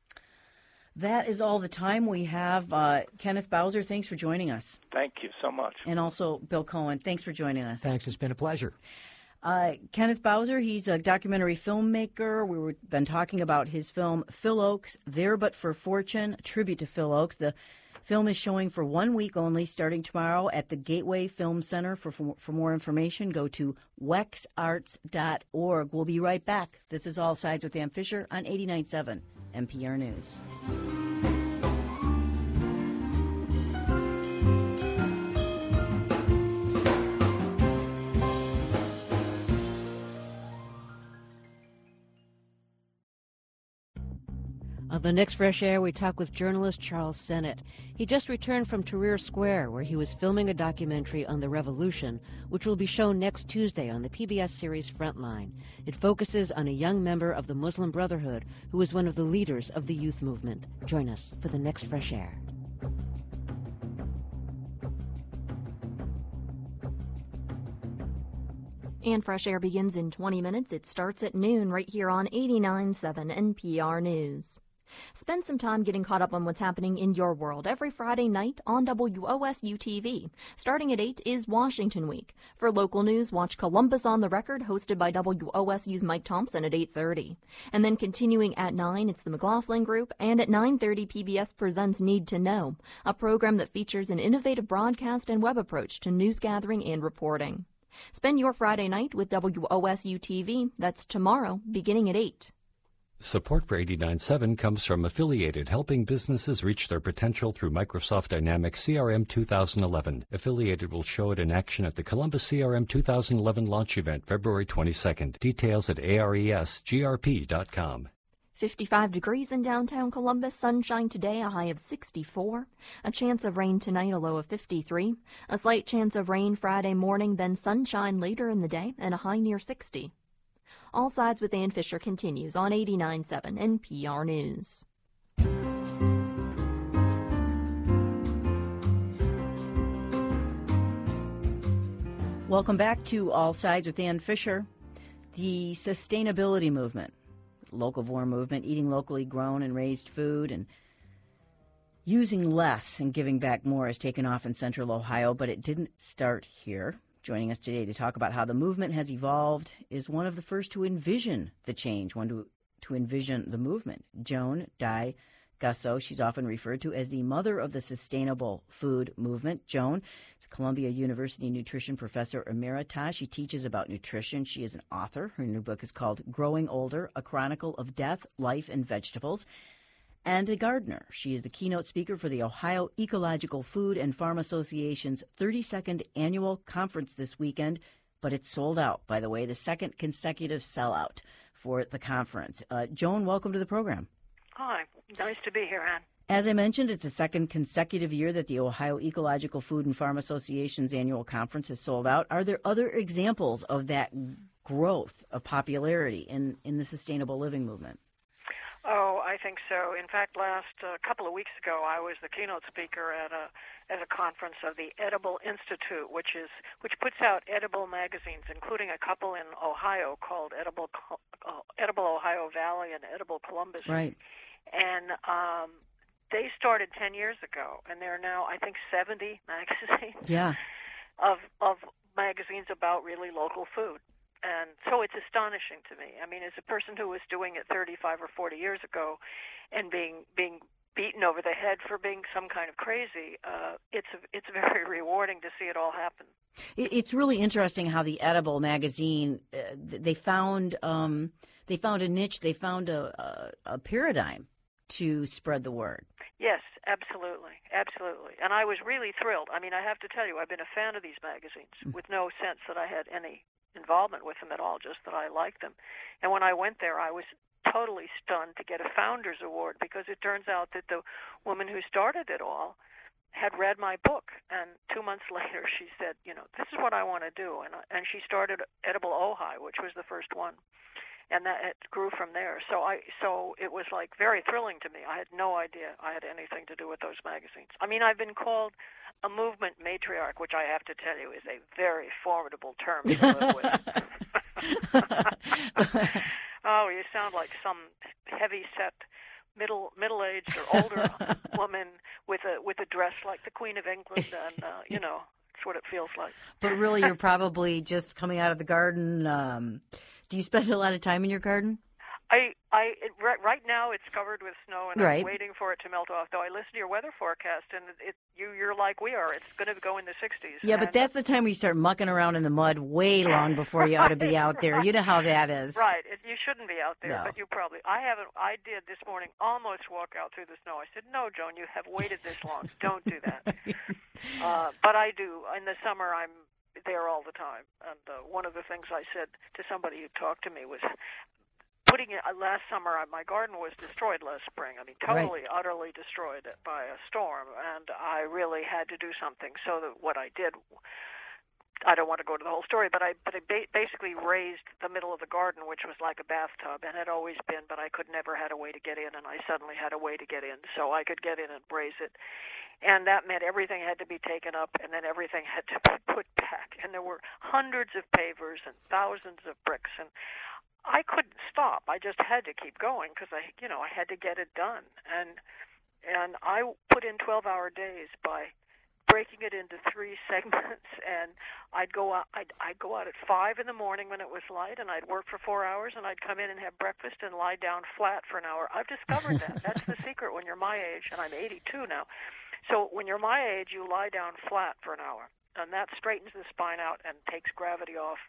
That is all the time we have. Uh, Kenneth Bowser, thanks for joining us. Thank you so much. And also Bill Cohen, thanks for joining us. Thanks, it's been a pleasure. Uh, Kenneth Bowser, he's a documentary filmmaker. We've been talking about his film, Phil Ochs, There But for Fortune, a tribute to Phil Ochs. The film is showing for one week only, starting tomorrow at the Gateway Film Center. For, for, for more information, go to wex arts dot org. We'll be right back. This is All Sides with Ann Fisher on eighty-nine point seven N P R News. On the next Fresh Air, we talk with journalist Charles Sennett. He just returned from Tahrir Square, where he was filming a documentary on the revolution, which will be shown next Tuesday on the P B S series Frontline. It focuses on a young member of the Muslim Brotherhood who was one of the leaders of the youth movement. Join us for the next Fresh Air. And Fresh Air begins in twenty minutes. It starts at noon right here on eighty-nine point seven N P R News. Spend some time getting caught up on what's happening in your world every Friday night on W O S U T V. Starting at eight is Washington Week. For local news, watch Columbus on the Record, hosted by W O S U's Mike Thompson at eight thirty. And then continuing at nine, it's the McLaughlin Group, and at nine thirty, P B S presents Need to Know, a program that features an innovative broadcast and web approach to news gathering and reporting. Spend your Friday night with W O S U T V. That's tomorrow, beginning at eight. Support for eighty-nine point seven comes from Affiliated, helping businesses reach their potential through Microsoft Dynamics C R M two thousand eleven. Affiliated will show it in action at the Columbus C R M two thousand eleven launch event, February twenty-second. Details at A R E S G R P dot com. fifty-five degrees in downtown Columbus, sunshine today, a high of sixty-four. A chance of rain tonight, a low of fifty-three. A slight chance of rain Friday morning, then sunshine later in the day, and a high near sixty. All Sides with Ann Fisher continues on eighty-nine point seven N P R News. Welcome back to All Sides with Ann Fisher. The sustainability movement, locavore movement, eating locally grown and raised food and using less and giving back more has taken off in Central Ohio, but it didn't start here. Joining us today to talk about how the movement has evolved is one of the first to envision the change, one to, to envision the movement, Joan Dye Gusso. She's often referred to as the mother of the sustainable food movement. Joan is a Columbia University nutrition professor emerita. She teaches about nutrition. She is an author. Her new book is called Growing Older, A Chronicle of Death, Life, and Vegetables. And a gardener. She is the keynote speaker for the Ohio Ecological Food and Farm Association's thirty-second annual conference this weekend, but it's sold out, by the way, the second consecutive sellout for the conference. Uh, Joan, welcome to the program. Hi, nice to be here, Ann. As I mentioned, it's the second consecutive year that the Ohio Ecological Food and Farm Association's annual conference has sold out. Are there other examples of that growth of popularity in, in the sustainable living movement? Oh, I think so. In fact, last uh, couple of weeks ago, I was the keynote speaker at a at a conference of the Edible Institute, which is which puts out edible magazines, including a couple in Ohio called Edible uh, Edible Ohio Valley and Edible Columbus. Right. And um, they started ten years ago, and there are now, I think, seventy magazines. Yeah. Of of magazines about really local food. And so it's astonishing to me. I mean, as a person who was doing it thirty-five or forty years ago and being being beaten over the head for being some kind of crazy, uh, it's it's very rewarding to see it all happen. It's really interesting how the Edible magazine, uh, they found um, they found a niche, they found a, a, a paradigm to spread the word. Yes, absolutely, absolutely. And I was really thrilled. I mean, I have to tell you, I've been a fan of these magazines with no sense that I had any involvement with them at all, just that I liked them. And when I went there, I was totally stunned to get a Founders Award, because it turns out that the woman who started it all had read my book, and two months later she said, you know, this is what I want to do. And, and she started Edible Ojai, which was the first one. And that it grew from there. So I, so it was like very thrilling to me. I had no idea I had anything to do with those magazines. I mean, I've been called a movement matriarch, which I have to tell you is a very formidable term to live with. Oh, you sound like some heavy-set, middle middle-aged or older woman with a with a dress like the Queen of England, and uh, you know, that's what it feels like. But really, you're probably just coming out of the garden. Um, Do you spend a lot of time in your garden? I, I, it, right, right now it's covered with snow, and right. I'm waiting for it to melt off. Though I listen to your weather forecast, and it, you, you're like we are. It's going to go in the sixties. Yeah, but that's the time where you start mucking around in the mud way long before you ought to be out there. You know how that is. Right. It, you shouldn't be out there, no. but you probably. I haven't. I did this morning almost walk out through the snow. I said, "No, Joan, you have waited this long. Don't do that." uh, but I do. In the summer, I'm there all the time. And uh, one of the things I said to somebody who talked to me was, putting it, uh, last summer my garden was destroyed last spring. I mean, totally, right. utterly destroyed by a storm, and I really had to do something. So that what I did, I don't want to go to the whole story, but I but I ba- basically raised the middle of the garden, which was like a bathtub, and had always been, but I could never had a way to get in, and I suddenly had a way to get in, so I could get in and raise it. And that meant everything had to be taken up, and then everything had to be put back. And there were hundreds of pavers and thousands of bricks, and I couldn't stop. I just had to keep going because I, you know, I had to get it done. And and I put in twelve-hour days by breaking it into three segments. And I'd go out. I'd, I'd go out at five in the morning when it was light, and I'd work for four hours, and I'd come in and have breakfast and lie down flat for an hour. I've discovered that. That's the secret when you're my age, and I'm eighty-two now. So when you're my age, you lie down flat for an hour, and that straightens the spine out and takes gravity off.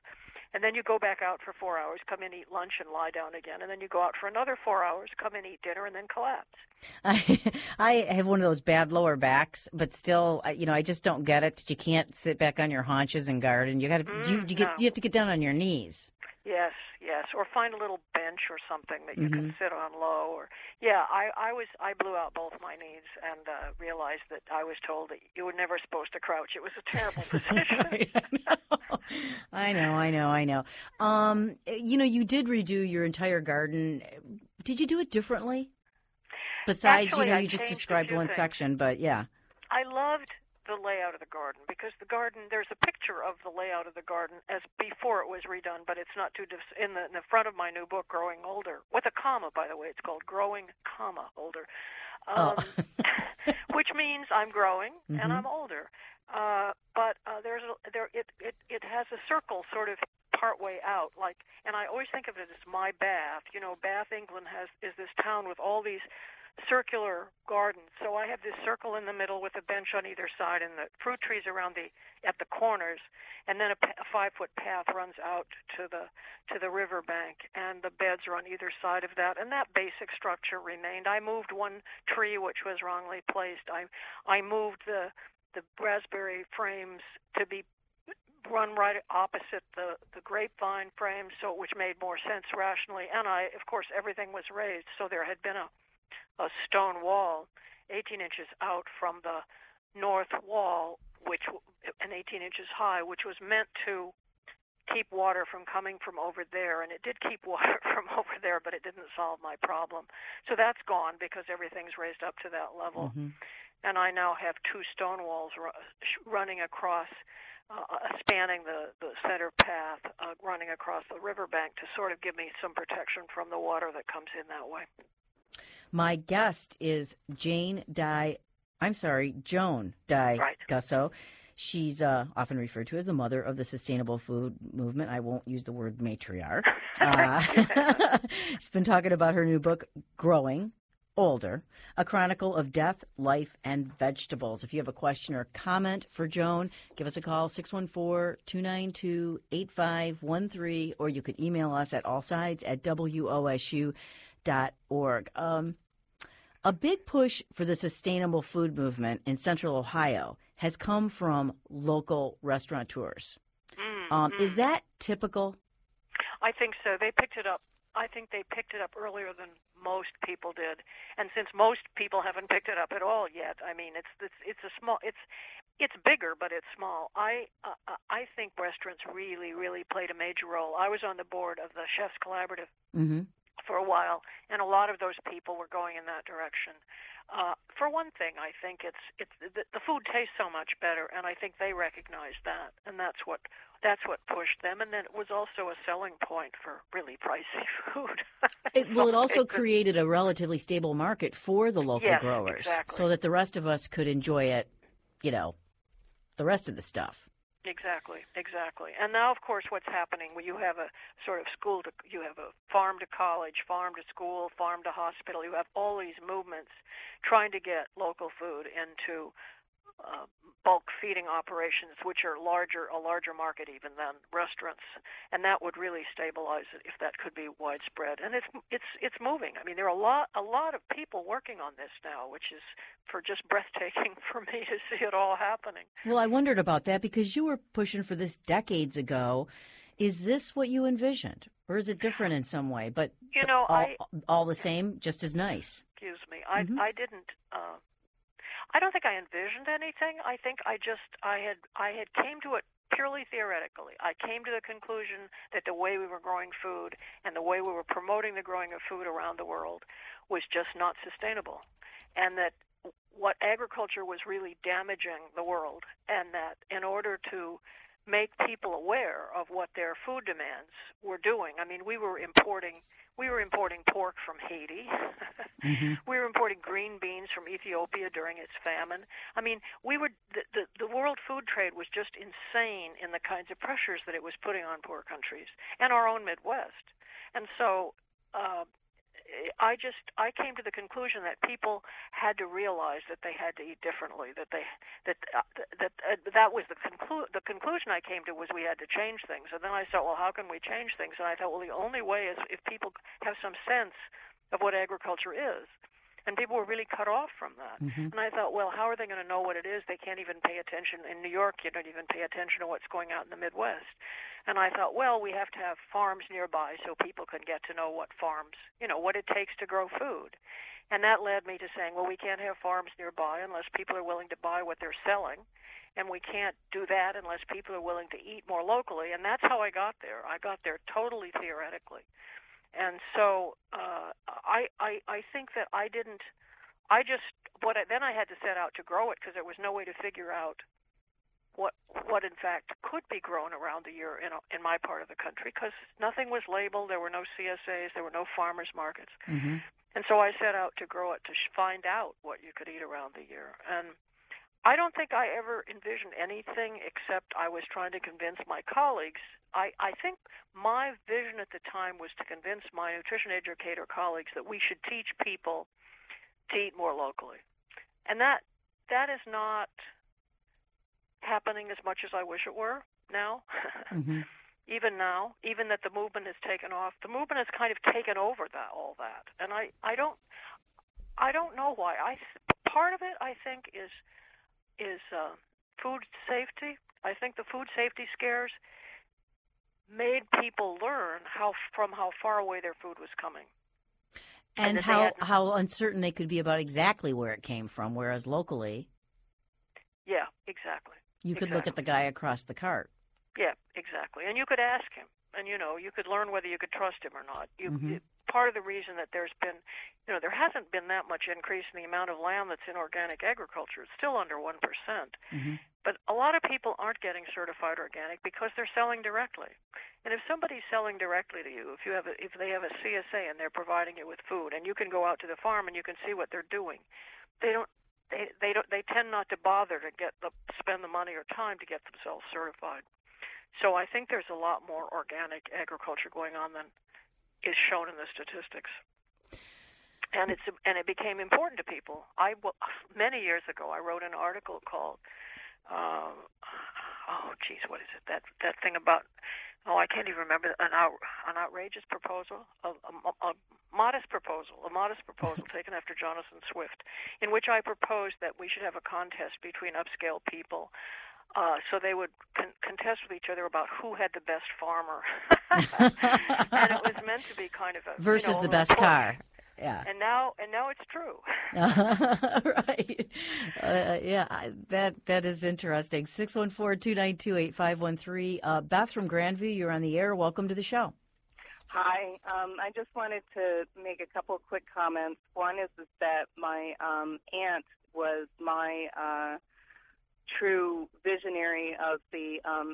and then you go back out for four hours, come in, eat lunch, and lie down again, and then you go out for another four hours, come in, eat dinner, and then collapse. I, I have one of those bad lower backs, but still, I- you know, I just don't get it that you can't sit back on your haunches and garden. You got to, Mm, you, you get, no. you have to get down on your knees. Yes, yes, or find a little bench or something that you can Mhm. sit on low. Or yeah, I, I was I blew out both my knees and uh, realized that I was told that you were never supposed to crouch. It was a terrible position. I know, I know, I know. Um, you know, you did redo your entire garden. Did you do it differently? Besides, Actually, you know, I you just changed a described few one things. section, but yeah. I loved the layout of the garden because the garden, there's a picture of the layout of the garden as before it was redone, but it's not too dis- in the in the front of my new book, Growing Older, with a comma, by the way. It's called Growing, comma, Older, um, Oh. which means I'm growing Mhm. and I'm older. Uh, but uh, there's a, there it, it it has a circle sort of partway out, like, and I always think of it as my Bath. You know, Bath, England has is this town with all these circular gardens. So I have this circle in the middle with a bench on either side and the fruit trees around the at the corners, and then a, a five-foot path runs out to the to the river bank, and the beds are on either side of that, and that basic structure remained. I moved one tree which was wrongly placed. I I moved the the raspberry frames to be run right opposite the the grapevine frames, so which made more sense rationally. And I, of course, everything was raised, so there had been a a stone wall eighteen inches out from the north wall, which and eighteen inches high, which was meant to keep water from coming from over there, and it did keep water from over there, but it didn't solve my problem. So that's gone because everything's raised up to that level. Mhm. And I now have two stone walls ru- running across, uh, spanning the, the center path, uh, running across the riverbank to sort of give me some protection from the water that comes in that way. My guest is Jane Dye, I'm sorry, Joan Dye Right. Gusso. She's uh, often referred to as the mother of the sustainable food movement. I won't use the word matriarch. Uh, she's been talking about her new book, Growing Older, A Chronicle of Death, Life, and Vegetables. If you have a question or comment for Joan, give us a call, six one four, two nine two, eight five one three, or you could email us at allsides at W O S U dot org. Um, a big push for the sustainable food movement in Central Ohio has come from local restaurateurs. Mm, Um, mm. Is that typical? I think so. They picked it up. I think they picked it up earlier than most people did. And since most people haven't picked it up at all yet, I mean, it's it's, it's a small it's it's bigger, but it's small. I uh, I think restaurants really really played a major role. I was on the board of the Chefs Collaborative Mm-hmm. for a while, and a lot of those people were going in that direction. Uh, for one thing, I think it's it's the, the food tastes so much better, and I think they recognize that, and that's what that's what pushed them. And then it was also a selling point for really pricey food. It, well, it also It's- created a relatively stable market for the local Yes, growers, exactly. so that the rest of us could enjoy it, you know, the rest of the stuff. Exactly, exactly. And now, of course, what's happening? Well, you have a sort of school to, you have a farm to college, farm to school, farm to hospital. You have all these movements trying to get local food into uh, bulk feeding operations, which are larger, a larger market even than restaurants, and that would really stabilize it if that could be widespread. And it's it's it's moving. I mean, there are a lot a lot of people working on this now, which is for just breathtaking for me to see it all happening. Well, I wondered about that because you were pushing for this decades ago. Is this what you envisioned, or is it different in some way? But You know, all, I all the same, just as nice. excuse me, I Mhm. I didn't. Uh, I don't think I envisioned anything. I think I just I had I had came to it purely theoretically. I came to the conclusion that the way we were growing food and the way we were promoting the growing of food around the world was just not sustainable, and that what agriculture was really damaging the world, and that in order to make people aware of what their food demands were doing. I mean, we were importing we were importing pork from Haiti. Mm-hmm. We were importing green beans from Ethiopia during its famine. I mean, we were the, the the world food trade was just insane in the kinds of pressures that it was putting on poor countries and our own Midwest. And so uh, I just I came to the conclusion that people had to realize that they had to eat differently. That they that uh, that uh, that was the conclu- the conclusion I came to was we had to change things. And then I thought, well, how can we change things? And I thought, well, the only way is if people have some sense of what agriculture is. And people were really cut off from that. Mm-hmm. And I thought, well, how are they going to know what it is? They can't even pay attention. In New York, you don't even pay attention to what's going out in the Midwest. And I thought, well, we have to have farms nearby so people can get to know what farms, you know, what it takes to grow food. And that led me to saying, well, we can't have farms nearby unless people are willing to buy what they're selling. And we can't do that unless people are willing to eat more locally. And that's how I got there. I got there totally theoretically. And so uh, I, I I think that I didn't. I just what I, then I had to set out to grow it because there was no way to figure out what what in fact could be grown around the year in a, in my part of the country because nothing was labeled. There were no C S As. There were no farmers markets. Mm-hmm. And so I set out to grow it to find out what you could eat around the year. And I don't think I ever envisioned anything except I was trying to convince my colleagues. I, I think my vision at the time was to convince my nutrition educator colleagues that we should teach people to eat more locally. And that that is not happening as much as I wish it were now. Mm-hmm. Even now, even that the movement has taken off, the movement has kind of taken over that all that. And I, I don't I don't know why. I part of it I think is is uh, food safety. I think the food safety scares made people learn how from how far away their food was coming. And, and how, how uncertain they could be about exactly where it came from, whereas locally... Yeah, exactly. You could exactly. look at the guy across the cart. Yeah, exactly. And you could ask him, and, you know, you could learn whether you could trust him or not. You, mm-hmm. you, part of the reason that there's been, you know, there hasn't been that much increase in the amount of land that's in organic agriculture. It's still under one percent. Mm-hmm. But a lot of people aren't getting certified organic because they're selling directly. And if somebody's selling directly to you, if you have a, if they have a C S A and they're providing you with food, and you can go out to the farm and you can see what they're doing, they don't, they they don't, they tend not to bother to get the spend the money or time to get themselves certified. So I think there's a lot more organic agriculture going on than is shown in the statistics. And it's and it became important to people. I many years ago I wrote an article called. Uh, oh, geez, what is it? That that thing about, oh, I can't even remember, an out, an outrageous proposal, a, a, a modest proposal, a modest proposal taken after Jonathan Swift, in which I proposed that we should have a contest between upscale people, uh, so they would con- contest with each other about who had the best farmer. And it was meant to be kind of a... Versus you know, the best car. Yeah. And now, and now it's true. uh, right. Uh, yeah, that that is interesting. six one four, two nine two, eight five one three. Uh, Beth from Grandview, you're on the air. Welcome to the show. Hi. Um, I just wanted to make a couple of quick comments. One is, is that my um, aunt was my uh, true visionary of the um,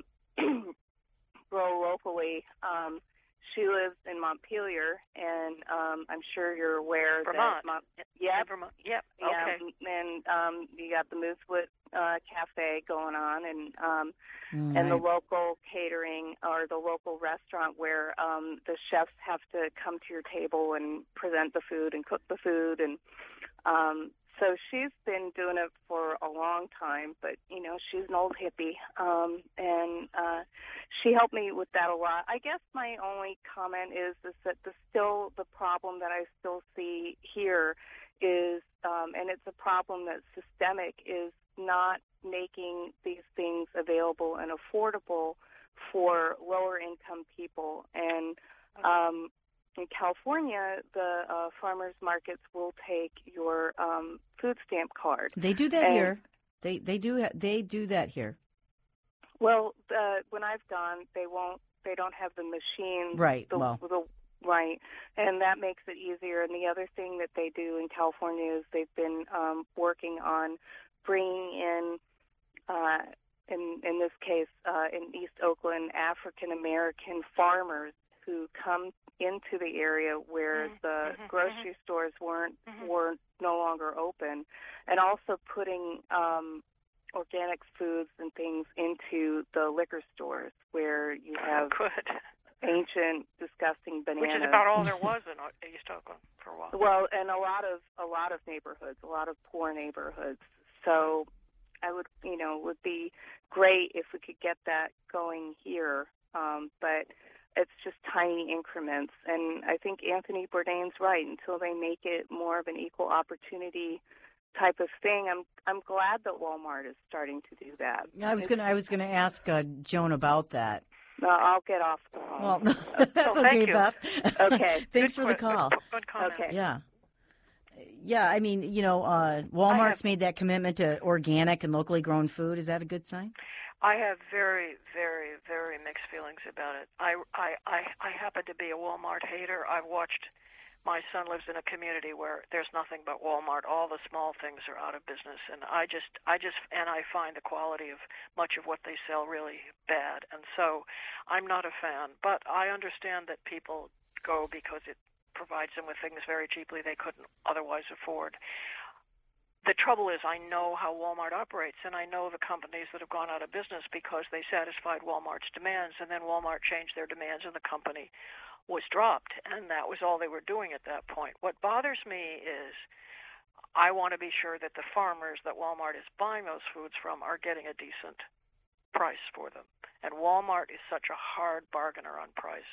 grow locally. Um, She lives in Montpelier, and um, I'm sure you're aware Vermont. that Mont- yeah, Vermont. Yep. Yeah, okay. And um, you got the Moosewood uh, Cafe going on, and um, right. and the local catering or the local restaurant where um, the chefs have to come to your table and present the food and cook the food, and um, so she's been doing it for a long time, but, you know, she's an old hippie, um, and uh, she helped me with that a lot. I guess my only comment is, is that the still the problem that I still see here is, um, and it's a problem that's systemic, is not making these things available and affordable for lower-income people. And um in California, the uh, farmers markets will take your um, food stamp card. They do that and, here. They they do they do that here. Well, uh, when I've gone, they won't. They don't have the machine. Right. The, well. the, right, and that makes it easier. And the other thing that they do in California is they've been um, working on bringing in, uh, in in this case, uh, in East Oakland, African American farmers who come into the area where mm-hmm. the mm-hmm. grocery mm-hmm. stores weren't mm-hmm. were no longer open, and also putting um, organic foods and things into the liquor stores where you have oh, good. ancient, disgusting bananas. Which is about all there was in East Oakland for a while. Well, and a lot of a lot of neighborhoods, a lot of poor neighborhoods. So I would, you know, it would be great if we could get that going here, um, but it's just tiny increments. And I think Anthony Bourdain's right. Until they make it more of an equal opportunity type of thing, I'm I'm glad that Walmart is starting to do that. I was gonna I was gonna ask uh, Joan about that. No, I'll get off the phone. Well, that's oh, okay, you. Beth. Okay. Thanks Good for the que- call. Good, good comment. Okay. Yeah. Yeah, I mean, you know, uh, Walmart's have, made that commitment to organic and locally grown food. Is that a good sign? I have very, very, very mixed feelings about it. I, I, I, I happen to be a Walmart hater. I've watched. My son lives in a community where there's nothing but Walmart. All the small things are out of business, and I just, I just, and I find the quality of much of what they sell really bad, and so I'm not a fan. But I understand that people go because it provides them with things very cheaply they couldn't otherwise afford. The trouble is I know how Walmart operates, and I know the companies that have gone out of business because they satisfied Walmart's demands, and then Walmart changed their demands, and the company was dropped, and that was all they were doing at that point. What bothers me is I want to be sure that the farmers that Walmart is buying those foods from are getting a decent price for them. And Walmart is such a hard bargainer on price.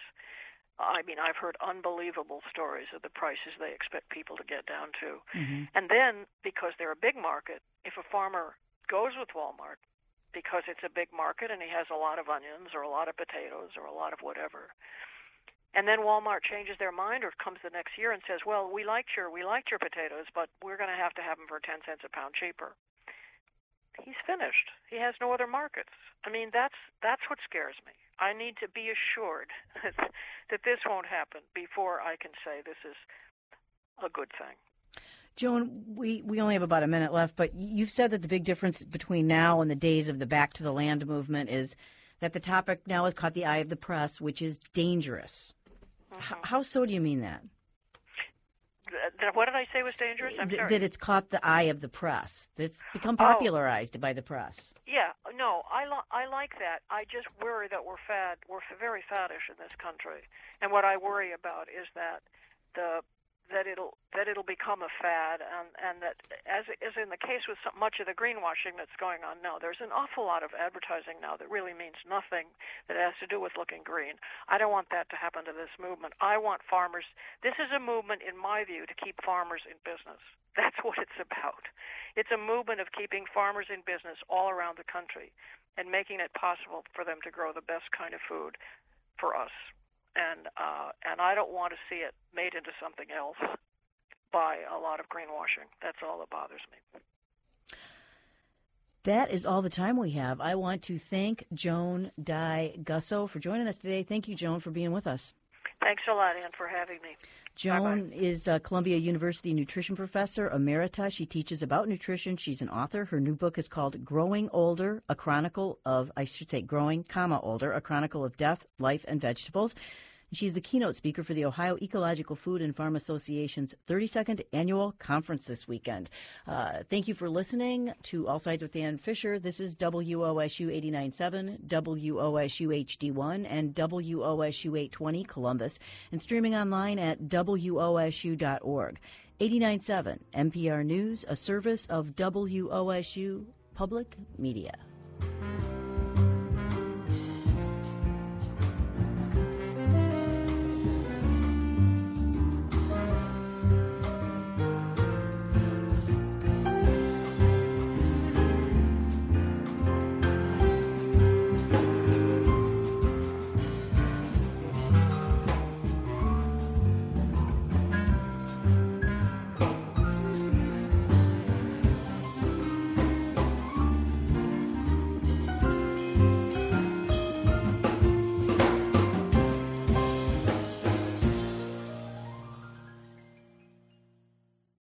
I mean, I've heard unbelievable stories of the prices they expect people to get down to. Mm-hmm. And then, because they're a big market, if a farmer goes with Walmart because it's a big market and he has a lot of onions or a lot of potatoes or a lot of whatever, and then Walmart changes their mind or comes the next year and says, well, we liked your we liked your potatoes, but we're going to have to have them for ten cents a pound cheaper. He's finished. He has no other markets. I mean, that's that's what scares me. I need to be assured that this won't happen before I can say this is a good thing. Joan, we, we only have about a minute left, but you've said that the big difference between now and the days of the Back to the Land movement is that the topic now has caught the eye of the press, which is dangerous. Mm-hmm. How so do you mean that? Th- what did I say was dangerous? I'm Th- sorry. That it's caught the eye of the press. That's become Oh. popularized by the press. Yeah, no, I, li- I like that. I just worry that we're fad. We're f- very faddish in this country, and what I worry about is that the that it'll that it'll become a fad, and and that as is in the case with some, much of the greenwashing that's going on now, there's an awful lot of advertising now that really means nothing that has to do with looking green. I don't want that to happen to this movement. I want farmers. This is a movement, in my view, to keep farmers in business. That's what it's about. It's a movement of keeping farmers in business all around the country and making it possible for them to grow the best kind of food for us. And uh, and I don't want to see it made into something else by a lot of greenwashing. That's all that bothers me. That is all the time we have. I want to thank Joan Dye Gusso for joining us today. Thank you, Joan, for being with us. Thanks a lot, Ann, for having me. Joan Bye-bye. is a Columbia University nutrition professor emerita. She teaches about nutrition. She's an author. Her new book is called Growing Older, a chronicle of, I should say, Growing, comma, Older, a chronicle of death, life, and vegetables. She's the keynote speaker for the Ohio Ecological Food and Farm Association's thirty-second annual conference this weekend. Uh, thank you for listening to All Sides with Dan Fisher. This is W O S U eighty-nine point seven, W O S U H D one, and W O S U eight twenty Columbus, and streaming online at W O S U dot org. eighty-nine point seven N P R News, a service of W O S U Public Media.